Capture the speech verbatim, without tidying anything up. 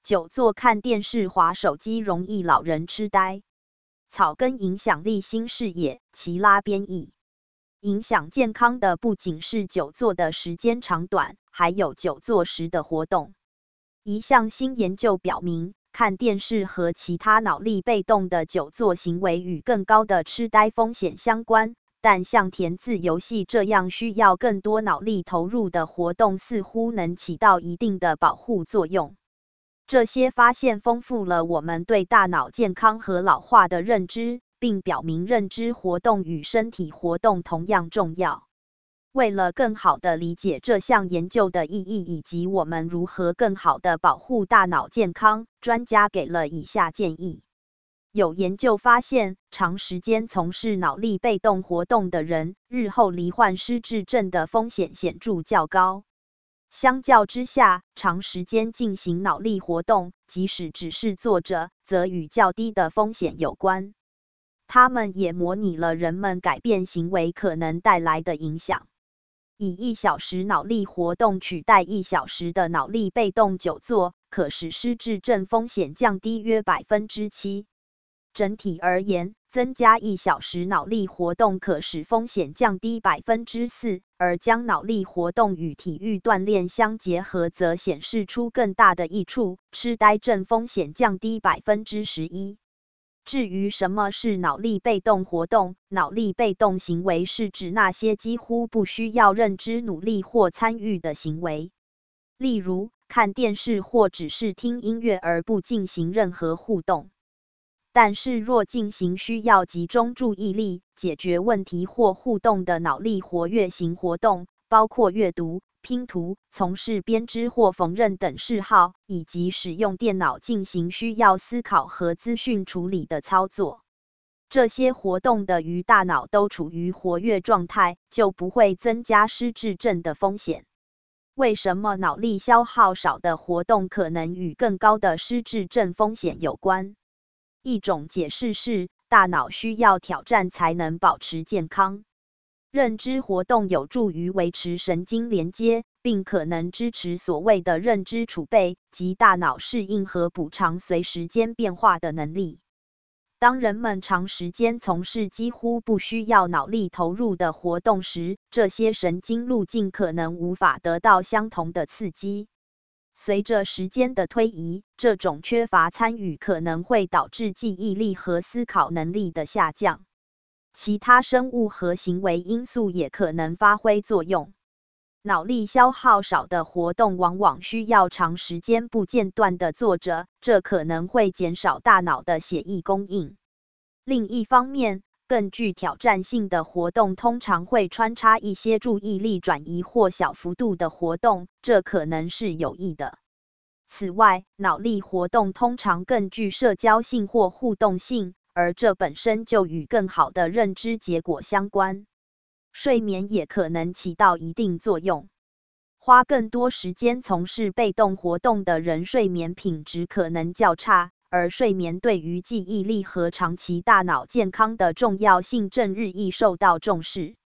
久坐看电视、滑手机容易老人痴呆。草根影响力新视野，齐拉编译。影响健康的不仅是久坐的时间长短，还有久坐时的活动。一项新研究表明，看电视和其他脑力被动的久坐行为与更高的痴呆风险相关，但像填字游戏这样需要更多脑力投入的活动似乎能起到一定的保护作用。这些发现丰富了我们对大脑健康和老化的认知，并表明认知活动与身体活动同样重要。为了更好地理解这项研究的意义以及我们如何更好地保护大脑健康，专家给了以下建议。有研究发现，长时间从事脑力被动活动的人，日后罹患失智症的风险显著较高。相较之下，长时间进行脑力活动，即使只是坐着，则与较低的风险有关。他们也模拟了人们改变行为可能带来的影响。以一小时脑力活动取代一小时的脑力被动久坐，可使失智症风险降低约 百分之七。整体而言，增加一小时脑力活动可使风险降低 百分之四， 而将脑力活动与体育锻炼相结合则显示出更大的益处，痴呆症风险降低 百分之十一。至于什么是脑力被动活动，脑力被动行为是指那些几乎不需要认知努力或参与的行为，例如看电视或只是听音乐而不进行任何互动。但是若进行需要集中注意力、解决问题或互动的脑力活跃型活动，包括阅读、拼图、从事编织或缝纫等嗜好，以及使用电脑进行需要思考和资讯处理的操作，这些活动的鱼大脑都处于活跃状态，就不会增加失智症的风险。为什么脑力消耗少的活动可能与更高的失智症风险有关？一种解释是，大脑需要挑战才能保持健康。认知活动有助于维持神经连接，并可能支持所谓的认知储备，即大脑适应和补偿随时间变化的能力。当人们长时间从事几乎不需要脑力投入的活动时，这些神经路径可能无法得到相同的刺激。随着时间的推移，这种缺乏参与可能会导致记忆力和思考能力的下降。其他生物和行为因素也可能发挥作用。脑力消耗少的活动往往需要长时间不间断地坐着，这可能会减少大脑的血液供应。另一方面，更具挑战性的活动通常会穿插一些注意力转移或小幅度的活动，这可能是有益的。此外，脑力活动通常更具社交性或互动性，而这本身就与更好的认知结果相关。睡眠也可能起到一定作用。花更多时间从事被动活动的人，睡眠品质可能较差，而睡眠对于记忆力和长期大脑健康的重要性正日益受到重视。